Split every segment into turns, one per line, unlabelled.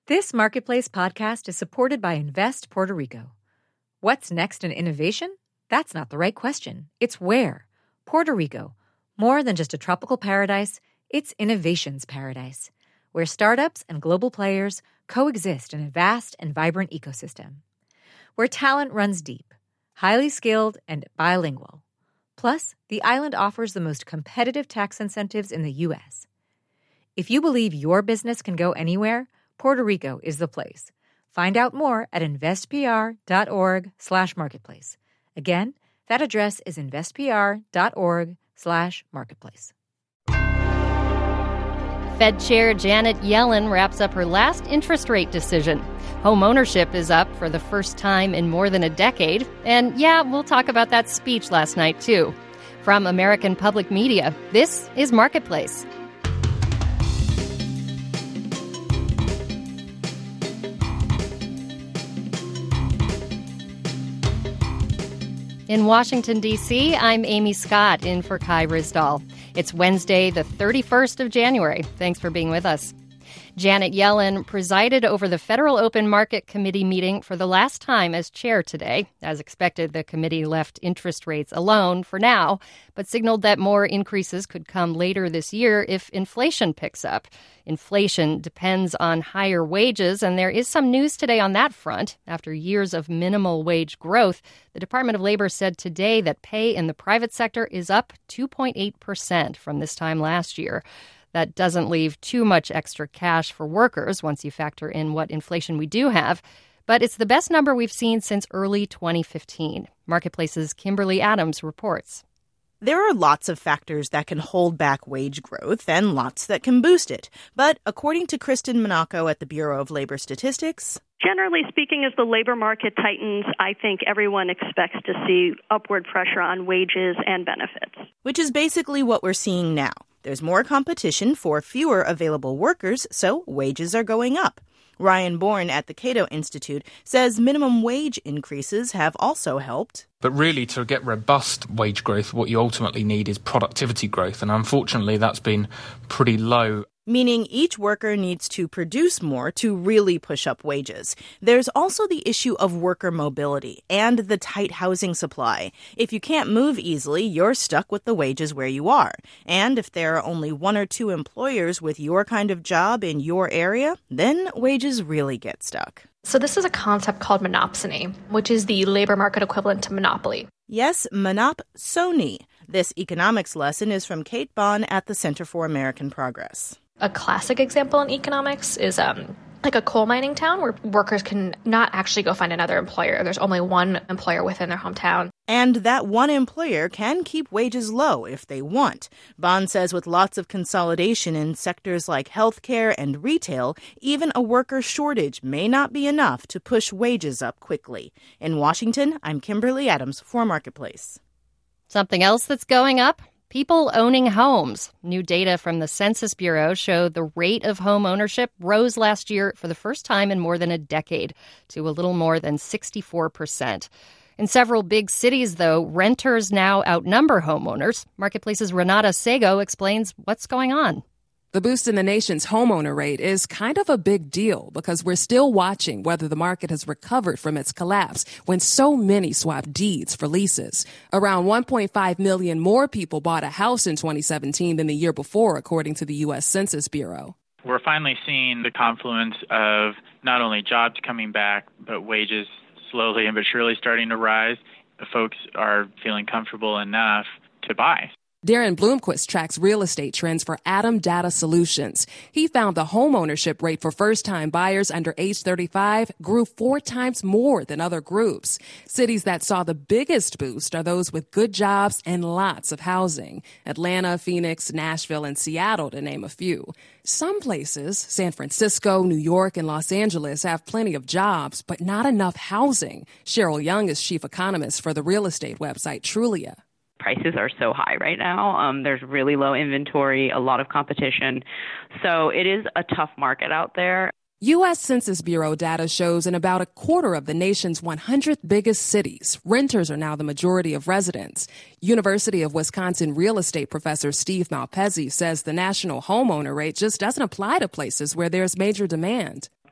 This Marketplace podcast is supported by Invest Puerto Rico. What's next in innovation? That's not the right question. It's where. Puerto Rico. More than just a tropical paradise, it's innovation's paradise, where startups and global players coexist in a vast and vibrant ecosystem. Where talent runs deep, highly skilled, and bilingual. Plus, the island offers the most competitive tax incentives in the U.S. If you believe your business can go anywhere, Puerto Rico is the place. Find out more at investpr.org/marketplace. Again, that address is investpr.org/marketplace.
Fed Chair Janet Yellen wraps up her last interest rate decision. Home ownership is up for the first time in more than a decade. And yeah, we'll talk about that speech last night, too. From American Public Media, this is Marketplace. In Washington, D.C., I'm Amy Scott, in for Kai Ryssdal. It's Wednesday, the 31st of January. Thanks for being with us. Janet Yellen presided over the Federal Open Market Committee meeting for the last time as chair today. As expected, the committee left interest rates alone for now, but signaled that more increases could come later this year if inflation picks up. Inflation depends on higher wages, and there is some news today on that front. After years of minimal wage growth, the Department of Labor said today that pay in the private sector is up 2.8% from this time last year. That doesn't leave too much extra cash for workers once you factor in what inflation we do have. But it's the best number we've seen since early 2015. Marketplace's Kimberly Adams reports.
There are lots of factors that can hold back wage growth and lots that can boost it. But according to Kristen Monaco at the Bureau of Labor Statistics,
generally speaking, as the labor market tightens, I think everyone expects to see upward pressure on wages and benefits.
Which is basically what we're seeing now. There's more competition for fewer available workers, so wages are going up. Ryan Bourne at the Cato Institute says minimum wage increases have also helped.
But really, to get robust wage growth, what you ultimately need is productivity growth. And unfortunately, that's been pretty low.
Meaning each worker needs to produce more to really push up wages. There's also the issue of worker mobility and the tight housing supply. If you can't move easily, you're stuck with the wages where you are. And if there are only one or two employers with your kind of job in your area, then wages really get stuck.
So this is a concept called monopsony, which is the labor market equivalent to monopoly.
Yes, monopsony. This economics lesson is from Kate Bond at the Center for American Progress.
A classic example in economics is like a coal mining town where workers can not actually go find another employer. There's only one employer within their hometown.
And that one employer can keep wages low if they want. Bond says with lots of consolidation in sectors like healthcare and retail, even a worker shortage may not be enough to push wages up quickly. In Washington, I'm Kimberly Adams for Marketplace.
Something else that's going up? People owning homes. New data from the Census Bureau show the rate of home ownership rose last year for the first time in more than a decade to a little more than 64%. In several big cities, though, renters now outnumber homeowners. Marketplace's Renata Sego explains what's going on.
The boost in the nation's homeowner rate is kind of a big deal because we're still watching whether the market has recovered from its collapse when so many swapped deeds for leases. Around 1.5 million more people bought a house in 2017 than the year before, according to the U.S. Census Bureau.
We're finally seeing the confluence of not only jobs coming back, but wages slowly but surely starting to rise. The folks are feeling comfortable enough to buy.
Darren Bloomquist tracks real estate trends for Atom Data Solutions. He found the home ownership rate for first-time buyers under age 35 grew 4 times more than other groups. Cities that saw the biggest boost are those with good jobs and lots of housing. Atlanta, Phoenix, Nashville, and Seattle, to name a few. Some places, San Francisco, New York, and Los Angeles, have plenty of jobs, but not enough housing. Cheryl Young is chief economist for the real estate website Trulia.
Prices are so high right now. There's really low inventory, a lot of competition. So it is a tough market out there.
U.S. Census Bureau data shows in about a quarter of the nation's 100 biggest cities, renters are now the majority of residents. University of Wisconsin real estate professor Steve Malpezzi says the national homeowner rate just doesn't apply to places where there's major demand.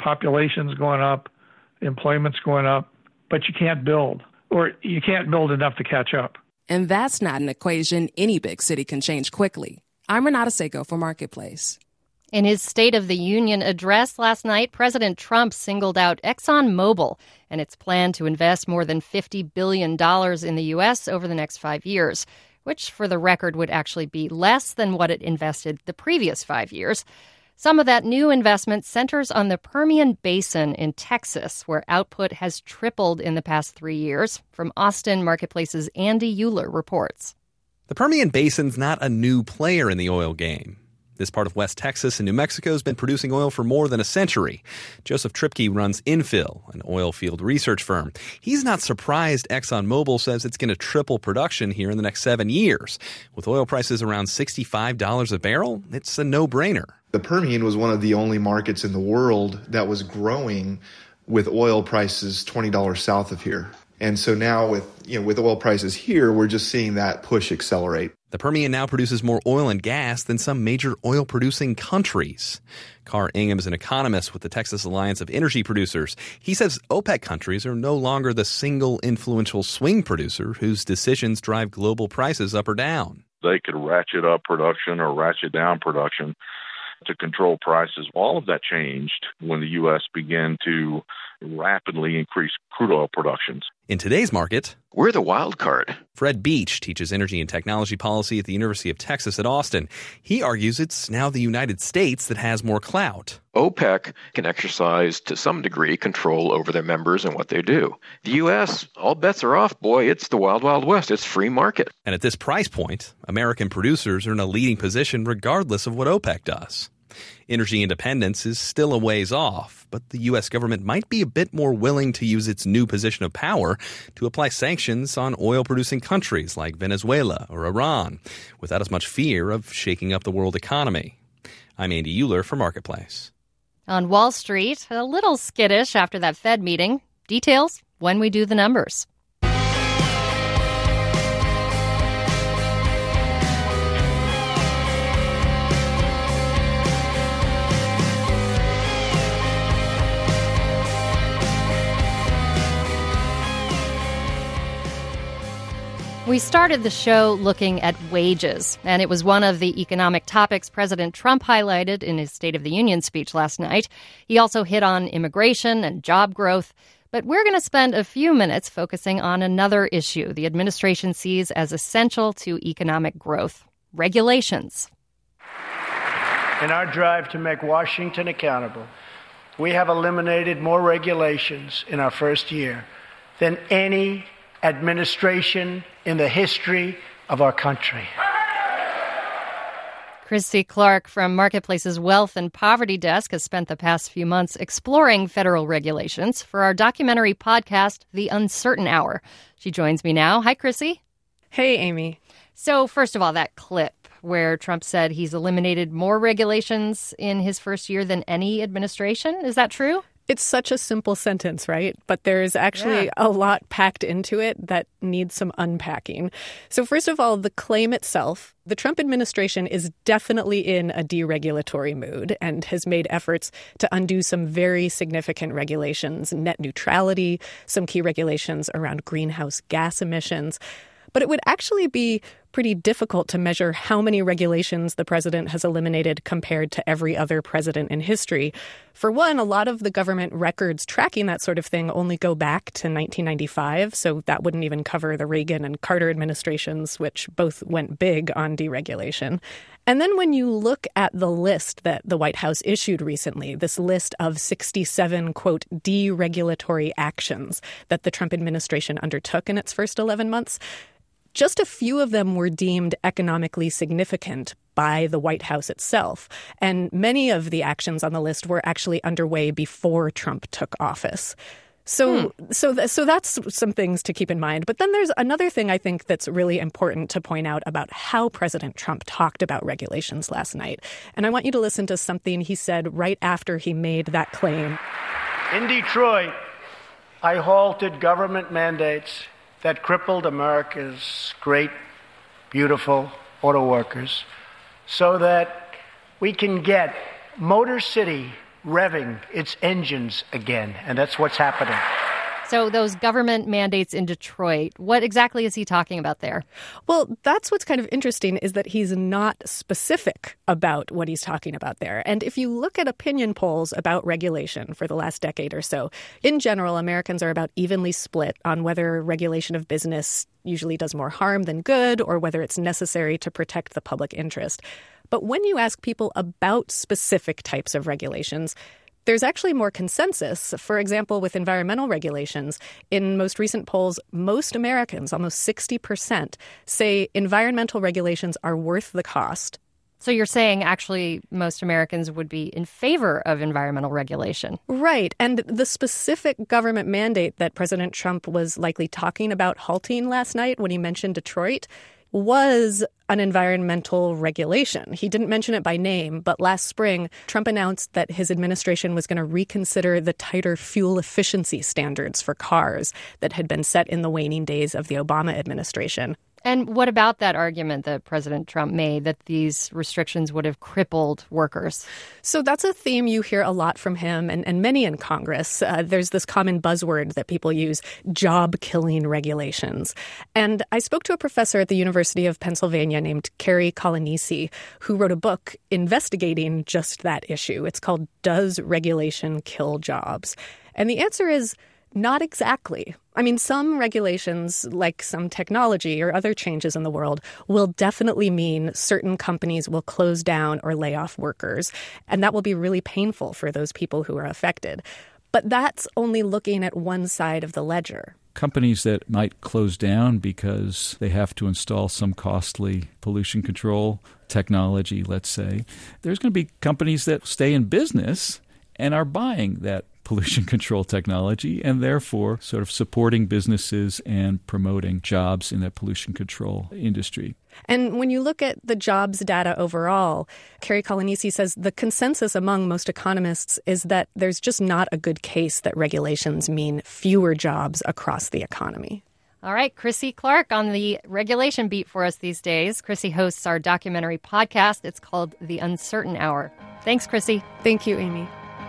population's going up, employment's going up, but you can't build, or you can't build enough to catch up.
And that's not an equation any big city can change quickly. I'm Renata Seiko for Marketplace.
In his State of the Union address last night, President Trump singled out ExxonMobil and its plan to invest more than $50 billion in the U.S. over the next 5 years, which, for the record, would actually be less than what it invested the previous 5 years. Some of that new investment centers on the Permian Basin in Texas, where output has tripled in the past 3 years. From Austin, Marketplace's Andy Euler reports.
The Permian Basin's not a new player in the oil game. This part of West Texas and New Mexico has been producing oil for more than a century. Joseph Tripke runs Infill, an oil field research firm. He's not surprised ExxonMobil says it's going to triple production here in the next 7 years. With oil prices around $65 a barrel, it's a no-brainer.
The Permian was one of the only markets in the world that was growing with oil prices $20 south of here. And so now with oil prices here, we're just seeing that push accelerate.
The Permian now produces more oil and gas than some major oil-producing countries. Carr Ingham is an economist with the Texas Alliance of Energy Producers. He says OPEC countries are no longer the single influential swing producer whose decisions drive global prices up or down.
They could ratchet up production or ratchet down production to control prices. All of that changed when the U.S. began to rapidly increase crude oil productions.
In today's market,
we're the wild card.
Fred Beach teaches energy and technology policy at the University of Texas at Austin. He argues it's now the United States that has more clout.
OPEC can exercise, to some degree, control over their members and what they do. The U.S., all bets are off. Boy, it's the wild, wild west. It's free market.
And at this price point, American producers are in a leading position regardless of what OPEC does. Energy independence is still a ways off, but the U.S. government might be a bit more willing to use its new position of power to apply sanctions on oil-producing countries like Venezuela or Iran, without as much fear of shaking up the world economy. I'm Andy Euler for Marketplace.
On Wall Street, a little skittish after that Fed meeting. Details when we do the numbers. We started the show looking at wages, and it was one of the economic topics President Trump highlighted in his State of the Union speech last night. He also hit on immigration and job growth. But we're going to spend a few minutes focusing on another issue the administration sees as essential to economic growth: regulations.
In our drive to make Washington accountable, we have eliminated more regulations in our first year than any administration in the history of our country.
Christy Clark from Marketplace's Wealth and Poverty Desk has spent the past few months exploring federal regulations for our documentary podcast, The Uncertain Hour. She joins me now. Hi, Chrissy.
Hey, Amy.
So, first of all, that clip where Trump said he's eliminated more regulations in his first year than any administration. Is that true?
It's such a simple sentence, right? But there's actually a lot packed into it that needs some unpacking. So first of all, the claim itself, the Trump administration is definitely in a deregulatory mood and has made efforts to undo some very significant regulations, net neutrality, some key regulations around greenhouse gas emissions. But it would actually be pretty difficult to measure how many regulations the president has eliminated compared to every other president in history. For one, a lot of the government records tracking that sort of thing only go back to 1995, so that wouldn't even cover the Reagan and Carter administrations, which both went big on deregulation. And then when you look at the list that the White House issued recently, this list of 67, quote, deregulatory actions that the Trump administration undertook in its first 11 months, just a few of them were deemed economically significant by the White House itself. And many of the actions on the list were actually underway before Trump took office. So that's some things to keep in mind. But then there's another thing I think that's really important to point out about how President Trump talked about regulations last night. And I want you to listen to something he said right after he made that claim.
In Detroit, I halted government mandates that crippled America's great, beautiful auto workers so that we can get Motor City revving its engines again, and that's what's happening.
So those government mandates in Detroit, what exactly is he talking about there?
Well, that's what's kind of interesting is that he's not specific about what he's talking about there. And if you look at opinion polls about regulation for the last decade or so, in general, Americans are about evenly split on whether regulation of business usually does more harm than good or whether it's necessary to protect the public interest. But when you ask people about specific types of regulations, there's actually more consensus. For example, with environmental regulations, in most recent polls, most Americans, almost 60%, say environmental regulations are worth the cost.
So you're saying actually most Americans would be in favor of environmental regulation.
Right. And the specific government mandate that President Trump was likely talking about halting last night when he mentioned Detroit was an environmental regulation. He didn't mention it by name, but last spring, Trump announced that his administration was going to reconsider the tighter fuel efficiency standards for cars that had been set in the waning days of the Obama administration.
And what about that argument that President Trump made that these restrictions would have crippled workers?
So that's a theme you hear a lot from him and many in Congress. There's this common buzzword that people use, job-killing regulations. And I spoke to a professor at the University of Pennsylvania named Carrie Colonnisi, who wrote a book investigating just that issue. It's called Does Regulation Kill Jobs? And the answer is not exactly. I mean, some regulations, like some technology or other changes in the world, will definitely mean certain companies will close down or lay off workers. And that will be really painful for those people who are affected. But that's only looking at one side of the ledger.
Companies that might close down because they have to install some costly pollution control technology, let's say. There's going to be companies that stay in business and are buying that pollution control technology and therefore sort of supporting businesses and promoting jobs in that pollution control industry.
And when you look at the jobs data overall, Carrie Colonnisi says the consensus among most economists is that there's just not a good case that regulations mean fewer jobs across the economy.
All right, Chrissy Clark on the regulation beat for us these days. Chrissy hosts our documentary podcast. It's called The Uncertain Hour. Thanks, Chrissy.
Thank you, Amy.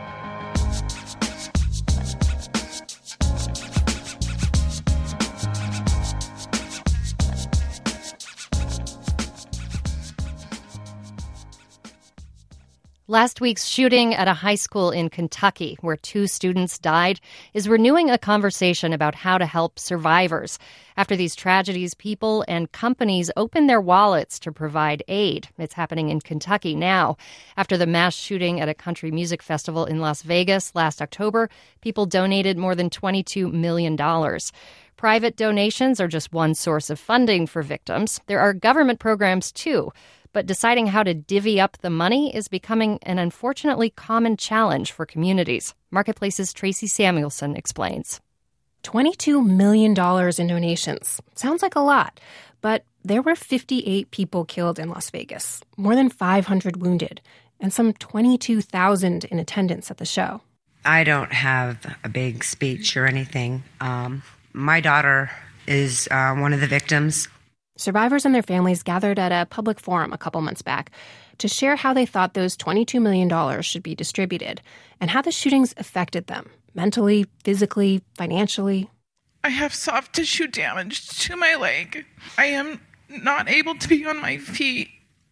Last week's shooting at a high school in Kentucky, where 2 students died, is renewing a conversation about how to help survivors. After these tragedies, people and companies open their wallets to provide aid. It's happening in Kentucky now. After the mass shooting at a country music festival in Las Vegas last October, people donated more than $22 million. Private donations are just one source of funding for victims. There are government programs, too. But deciding how to divvy up the money is becoming an unfortunately common challenge for communities. Marketplace's Tracy Samuelson explains.
$22 million in donations. Sounds like a lot, but there were 58 people killed in Las Vegas, more than 500 wounded, and some 22,000 in attendance at the show.
I don't have a big speech or anything. My daughter is one of the victims.
Survivors and their families gathered at a public forum a couple months back to share how they thought those $22 million should be distributed and how the shootings affected them mentally, physically, financially.
I have soft tissue damage to my leg. I am not able to be on my feet.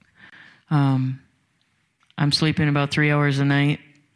I'm sleeping about 3 hours a night.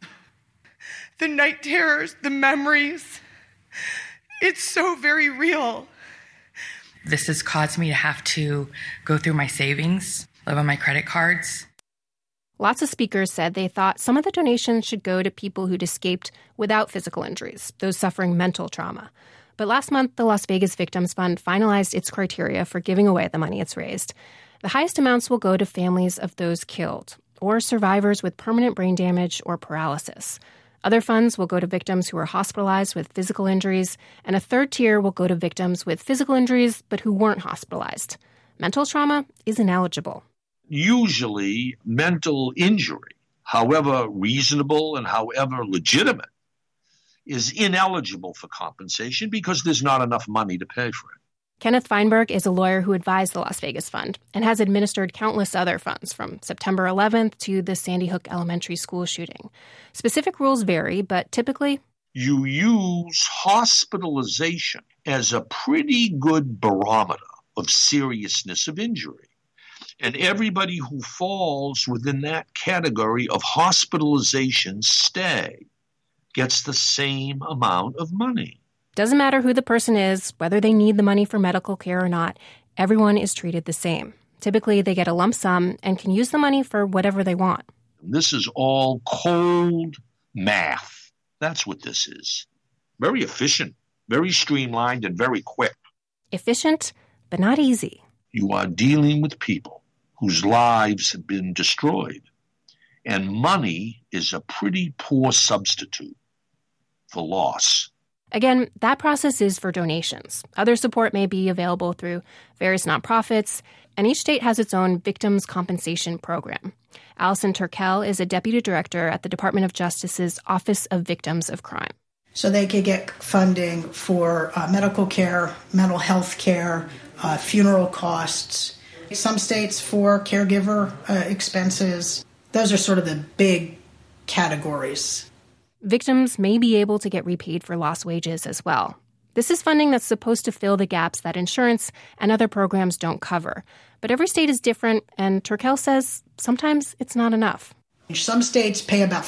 The night terrors, the memories, it's so very real.
This has caused me to have to go through my savings, live on my credit cards.
Lots of speakers said they thought some of the donations should go to people who'd escaped without physical injuries, those suffering mental trauma. But last month, the Las Vegas Victims Fund finalized its criteria for giving away the money it's raised. The highest amounts will go to families of those killed or survivors with permanent brain damage or paralysis. Other funds will go to victims who are hospitalized with physical injuries, and a third tier will go to victims with physical injuries but who weren't hospitalized. Mental trauma is ineligible.
Usually, mental injury, however reasonable and however legitimate, is ineligible for compensation because there's not enough money to pay for it.
Kenneth Feinberg is a lawyer who advised the Las Vegas Fund and has administered countless other funds, from September 11th to the Sandy Hook Elementary School shooting. Specific rules vary, but typically,
you use hospitalization as a pretty good barometer of seriousness of injury. And everybody who falls within that category of hospitalization stay gets the same amount of money.
Doesn't matter who the person is, whether they need the money for medical care or not, everyone is treated the same. Typically, they get a lump sum and can use the money for whatever they want.
This is all cold math. That's what this is. Very efficient, very streamlined, and very quick.
Efficient, but not easy.
You are dealing with people whose lives have been destroyed, and money is a pretty poor substitute for loss.
Again, that process is for donations. Other support may be available through various nonprofits, and each state has its own victims' compensation program. Allison Turkel is a deputy director at the Department of Justice's Office of Victims of Crime.
So they could get funding for medical care, mental health care, funeral costs. Some states for caregiver expenses. Those are sort of the big categories.
Victims may be able to get repaid for lost wages as well. This is funding that's supposed to fill the gaps that insurance and other programs don't cover. But every state is different, and Turkel says sometimes it's not enough.
Some states pay about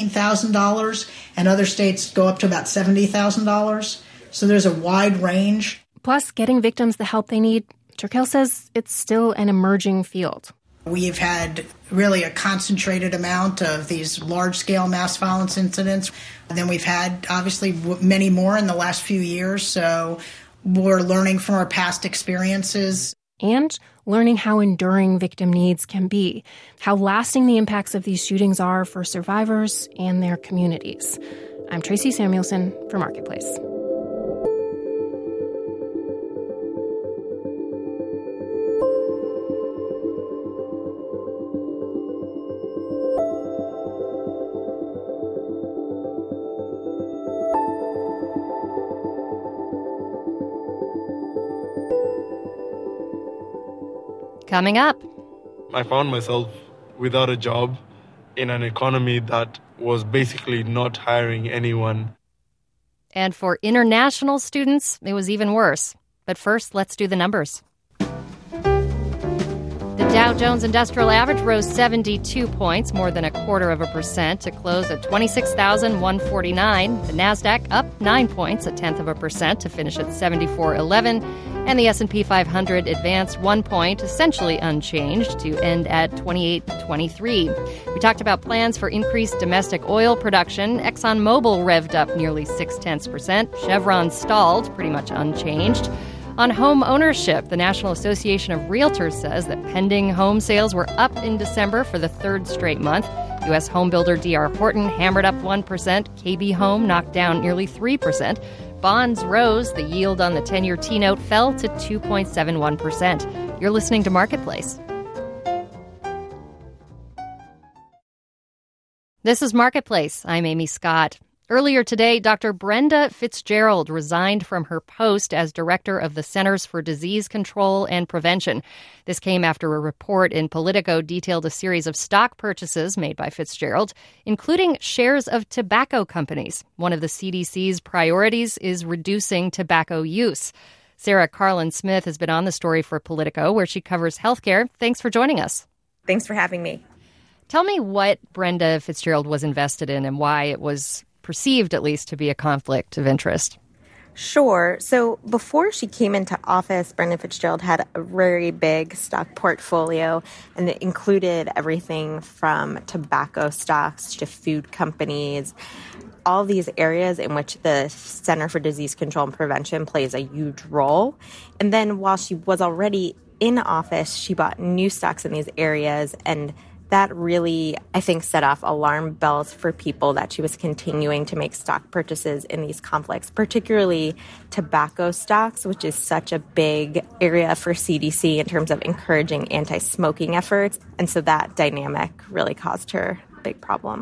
$15,000, and other states go up to about $70,000. So there's a wide range.
Plus, getting victims the help they need, Turkel says it's still an emerging field.
We've had really a concentrated amount of these large-scale mass violence incidents. And then we've had, obviously, many more in the last few years. So we're learning from our past experiences.
And learning how enduring victim needs can be, how lasting the impacts of these shootings are for survivors and their communities. I'm Tracy Samuelson for Marketplace.
Coming up.
I found myself without a job in an economy that was basically not hiring anyone.
And for international students, it was even worse. But first, let's do the numbers. The Dow Jones Industrial Average rose 72 points, more than 0.25%, to close at 26,149. The Nasdaq up 9 points, 0.1%, to finish at 7411. And the S&P 500 advanced 1 point, essentially unchanged, to end at 2823. We talked about plans for increased domestic oil production. ExxonMobil revved up nearly 0.6%. Chevron stalled, pretty much unchanged. On home ownership, the National Association of Realtors says that pending home sales were up in December for the third straight month. U.S. homebuilder D.R. Horton hammered up 1%. KB Home knocked down nearly 3%. Bonds rose. The yield on the 10-year T-note fell to 2.71%. You're listening to Marketplace. This is Marketplace. I'm Amy Scott. Earlier today, Dr. Brenda Fitzgerald resigned from her post as director of the Centers for Disease Control and Prevention. This came after a report in Politico detailed a series of stock purchases made by Fitzgerald, including shares of tobacco companies. One of the CDC's priorities is reducing tobacco use. Sarah Carlin-Smith has been on the story for Politico, where she covers healthcare. Thanks for joining us.
Thanks for having me.
Tell me what Brenda Fitzgerald was invested in and why it was perceived, at least, to be a conflict of interest.
Sure. So before she came into office, Brenda Fitzgerald had a very big stock portfolio, and it included everything from tobacco stocks to food companies, all these areas in which the Center for Disease Control and Prevention plays a huge role. And then while she was already in office, she bought new stocks in these areas, and that really, I think, set off alarm bells for people that she was continuing to make stock purchases in these conflicts, particularly tobacco stocks, which is such a big area for CDC in terms of encouraging anti-smoking efforts. And so that dynamic really caused her a big problem.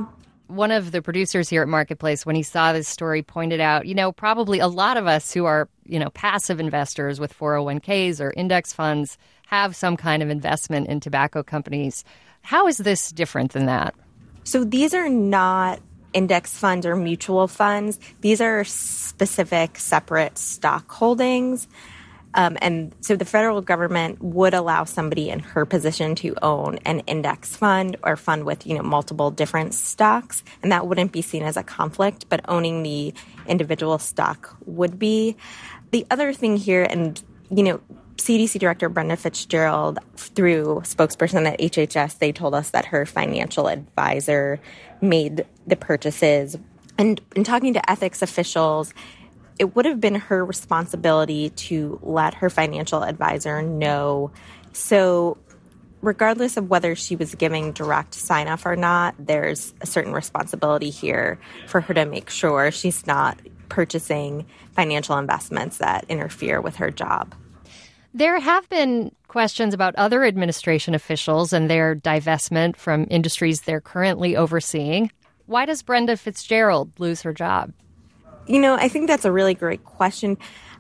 One of the producers here at Marketplace, when he saw this story, pointed out, probably a lot of us who are, passive investors with 401ks or index funds have some kind of investment in tobacco companies. How is this different than that?
So these are not index funds or mutual funds. These are specific separate stock holdings. And so the federal government would allow somebody in her position to own an index fund or fund with, multiple different stocks. And that wouldn't be seen as a conflict, but owning the individual stock would be. The other thing here, and, CDC Director Brenda Fitzgerald, through spokesperson at HHS, they told us that her financial advisor made the purchases. And in talking to ethics officials, it would have been her responsibility to let her financial advisor know. So regardless of whether she was giving direct sign-off or not, there's a certain responsibility here for her to make sure she's not purchasing financial investments that interfere with her job.
There have been questions about other administration officials and their divestment from industries they're currently overseeing. Why does Brenda Fitzgerald lose her job?
I think that's a really great question.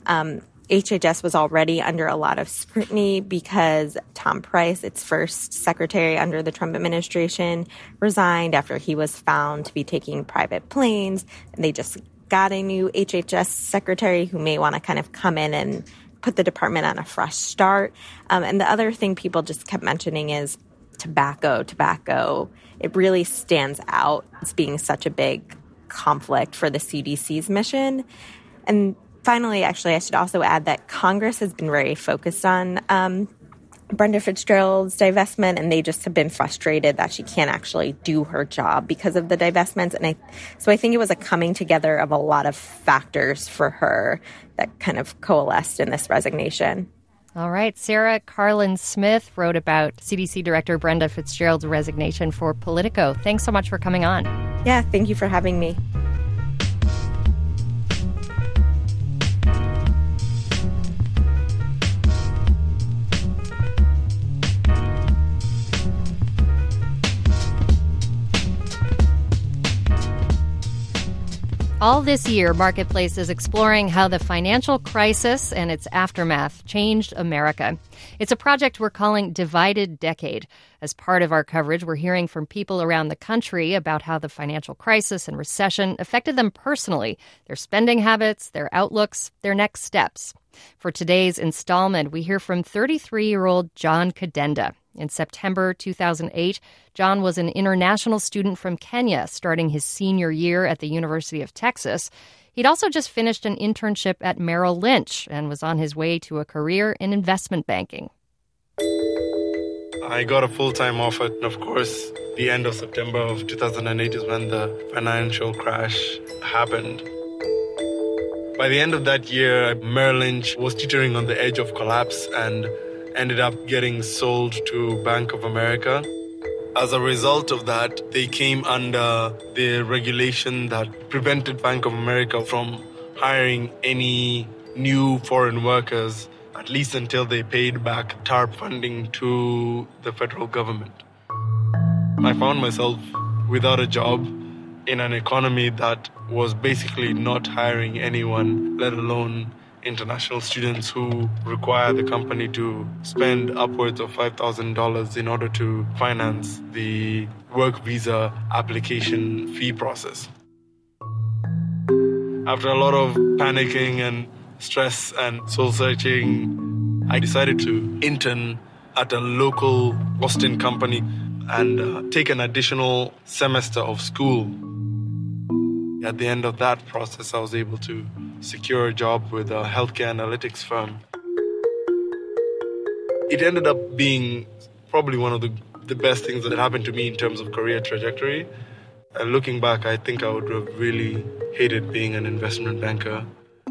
HHS was already under a lot of scrutiny because Tom Price, its first secretary under the Trump administration, resigned after he was found to be taking private planes. And they just got a new HHS secretary who may want to kind of come in and put the department on a fresh start. And the other thing people just kept mentioning is tobacco. It really stands out as being such a big conflict for the CDC's mission. And finally, actually, I should also add that Congress has been very focused on Brenda Fitzgerald's divestment, and they just have been frustrated that she can't actually do her job because of the divestments. And so I think it was a coming together of a lot of factors for her that kind of coalesced in this resignation.
All right. Sarah Karlin-Smith wrote about CDC Director Brenda Fitzgerald's resignation for Politico. Thanks so much for coming on.
Yeah, thank you for having me.
All this year, Marketplace is exploring how the financial crisis and its aftermath changed America. It's a project we're calling Divided Decade. As part of our coverage, we're hearing from people around the country about how the financial crisis and recession affected them personally, their spending habits, their outlooks, their next steps. For today's installment, we hear from 33-year-old John Kadenda. In September 2008, John was an international student from Kenya, starting his senior year at the University of Texas. He'd also just finished an internship at Merrill Lynch and was on his way to a career in investment banking.
I got a full-time offer. Of course, the end of September of 2008 is when the financial crash happened. By the end of that year, Merrill Lynch was teetering on the edge of collapse and ended up getting sold to Bank of America. As a result of that, they came under the regulation that prevented Bank of America from hiring any new foreign workers, at least until they paid back TARP funding to the federal government. I found myself without a job in an economy that was basically not hiring anyone, let alone international students who require the company to spend upwards of $5,000 in order to finance the work visa application fee process. After a lot of panicking and stress and soul-searching, I decided to intern at a local Boston company and take an additional semester of school. At the end of that process, I was able to secure a job with a healthcare analytics firm. It ended up being probably one of the best things that happened to me in terms of career trajectory. And looking back, I think I would have really hated being an investment banker.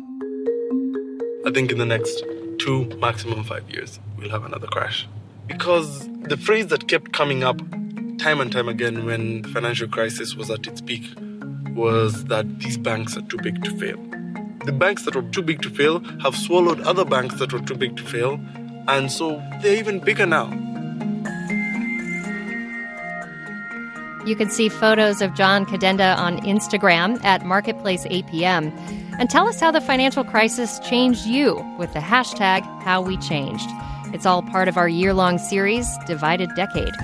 I think in the next 2, maximum 5 years, we'll have another crash. Because the phrase that kept coming up time and time again when the financial crisis was at its peak was that these banks are too big to fail. The banks that were too big to fail have swallowed other banks that were too big to fail, and so they're even bigger now.
You can see photos of John Cadenda on Instagram at MarketplaceAPM. And tell us how the financial crisis changed you with the hashtag HowWeChanged. It's all part of our year-long series, Divided Decade.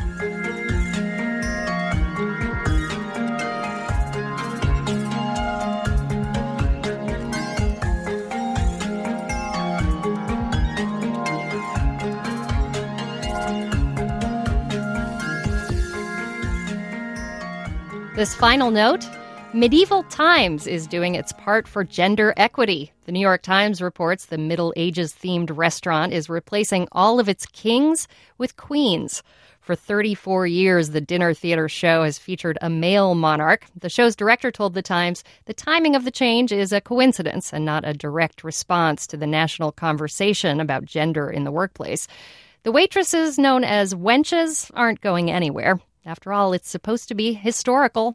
This final note, Medieval Times is doing its part for gender equity. The New York Times reports the Middle Ages-themed restaurant is replacing all of its kings with queens. For 34 years, the dinner theater show has featured a male monarch. The show's director told The Times the timing of the change is a coincidence and not a direct response to the national conversation about gender in the workplace. The waitresses, known as wenches, aren't going anywhere. After all, it's supposed to be historical.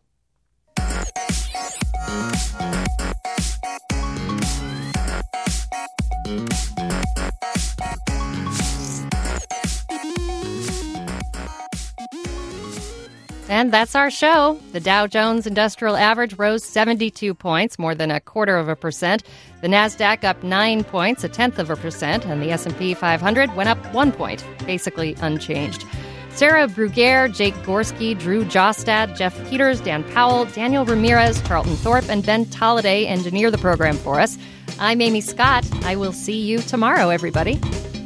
And that's our show. The Dow Jones Industrial Average rose 72 points, more than 0.25%. The Nasdaq up 9 points, 0.1%, and the S&P 500 went up 1 point, basically unchanged. Sarah Bruguiere, Jake Gorski, Drew Jostad, Jeff Peters, Dan Powell, Daniel Ramirez, Carlton Thorpe, and Ben Tolliday engineer the program for us. I'm Amy Scott. I will see you tomorrow, everybody.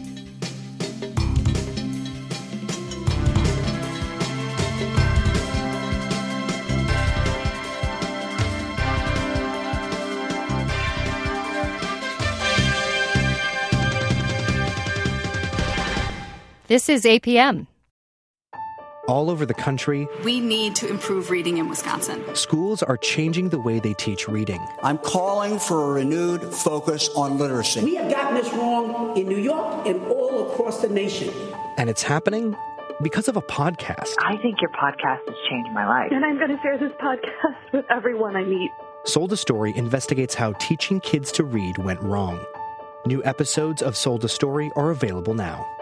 This is APM.
All over the country,
we need to improve reading in Wisconsin.
Schools are changing the way they teach reading.
I'm calling for a renewed focus on literacy.
We have gotten this wrong in New York and all across the nation.
And it's happening because of a podcast.
I think your podcast has changed my life.
And I'm going to share this podcast with everyone I meet.
Sold a Story investigates how teaching kids to read went wrong. New episodes of Sold a Story are available now.